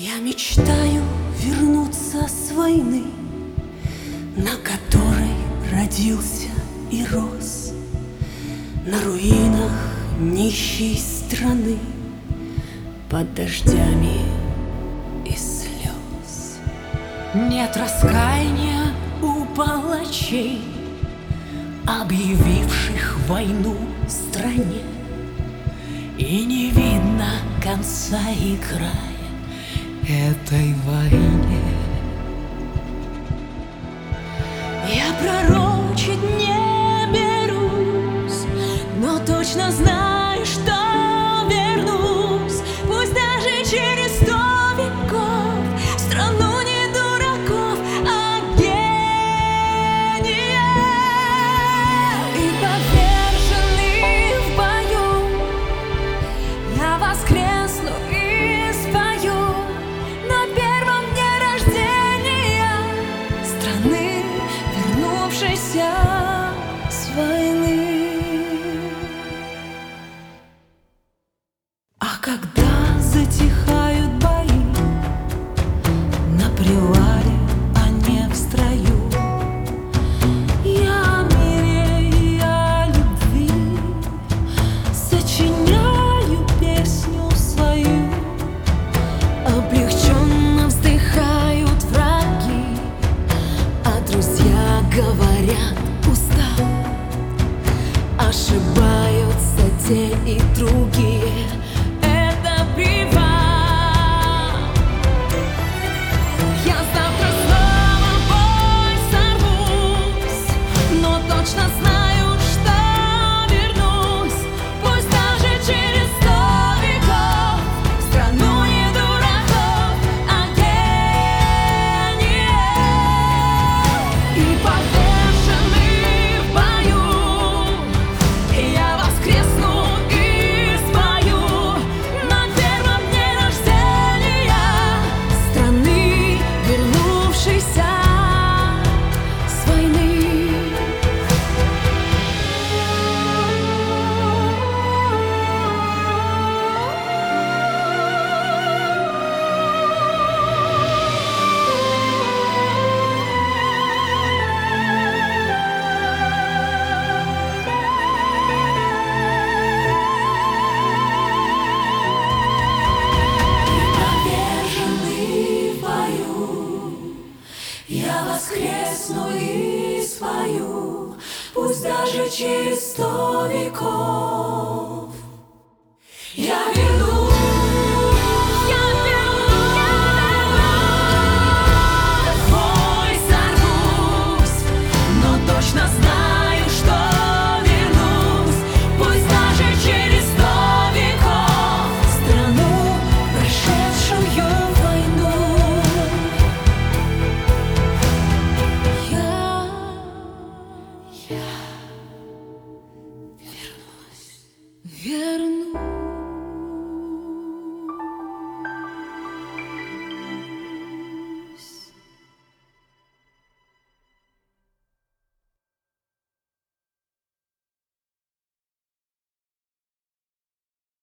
Я мечтаю вернуться с войны, на которой родился и рос, на руинах нищей страны, под дождями и слез. Нет раскаяния у палачей, объявивших войну стране, и не видно конца и края этой войне. Я пророчить не берусь, но точно знаю, что вернусь, пусть даже через 100 веков, в страну не дураков, а гениев. И поверженный в бою я воскресну и спою на первом дне рождения страны, вернувшейся с войны. А когда затихают бои на привале, а не в строю, я о мире и о любви сочиняю песню свою. Облегченно вздыхают враги, а друзья говорят: устал. Ошибаются те и другие, это привал. Я завтра снова в бой сорвусь, но точно знаю, что вернусь, пусть даже через 100 веков, в страну не дураков, а гениев. И поверженный в бою я воскресну и спою на первом дне рождения страны, вернувшейся с войны. Поверженный в бою я воскресну и спою, пусть даже через 100 веков.